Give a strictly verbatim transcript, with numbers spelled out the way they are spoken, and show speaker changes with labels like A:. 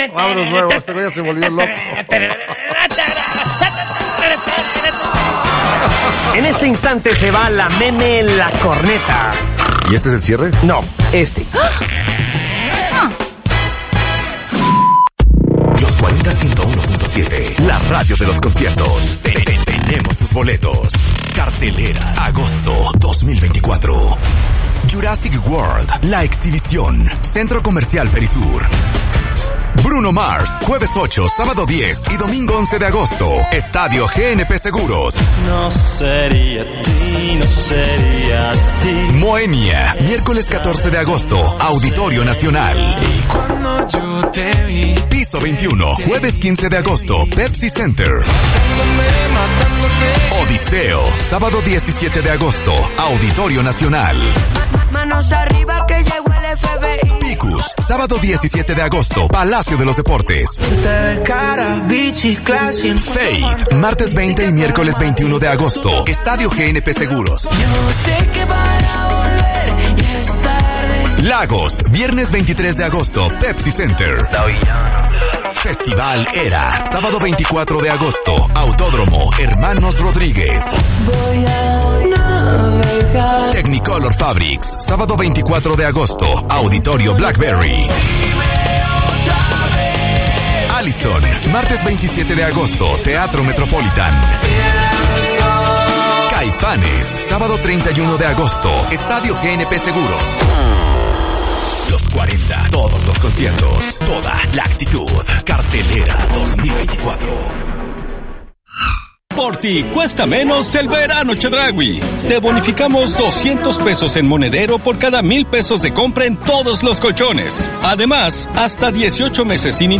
A: Vámonos luego, este güey ya se volvió loco.
B: En este instante se va la meme La Corneta.
A: ¿Y este es el cierre?
B: No, este.
C: Los cuarenta ciento uno punto siete, la radio de los conciertos. Te- te- Tenemos tus boletos. Cartelera, agosto dos mil veinticuatro. Jurassic World, la exhibición. Centro Comercial Perisur. Bruno Mars, jueves ocho, sábado diez y domingo once de agosto. Estadio G N P Seguros.
D: No sería ti, no sería ti.
C: Moenia, miércoles catorce de agosto, Auditorio Nacional.
D: Y cuando yo te vi,
C: Piso veintiuno, jueves quince de agosto, Pepsi Center.
D: matándome, matándote.
C: Odiseo, sábado diecisiete de agosto, Auditorio Nacional.
E: Manos arriba que llegó el F B I.
C: Picus, sábado diecisiete de agosto, Palacio de los Deportes. Faith, martes veinte y miércoles veintiuno de agosto, Estadio G N P Seguros.
E: Yo sé que para volver y es tarde.
C: Lagos, viernes veintitrés de agosto, Pepsi Center. Festival Era, sábado veinticuatro de agosto, Autódromo Hermanos Rodríguez.
E: Voy a navegar.
C: Technicolor Fabrics, sábado veinticuatro de agosto, Auditorio Blackberry. Allison, martes veintisiete de agosto, Teatro Metropolitan. Caifanes, sábado treinta y uno de agosto, Estadio G N P Seguros. Los cuarenta, todos los conciertos, toda la actitud. Cartelera dos mil veinticuatro.
F: Por ti cuesta menos el verano Chedraui. Te bonificamos doscientos pesos en monedero por cada mil pesos de compra en todos los colchones. Además, hasta dieciocho meses sin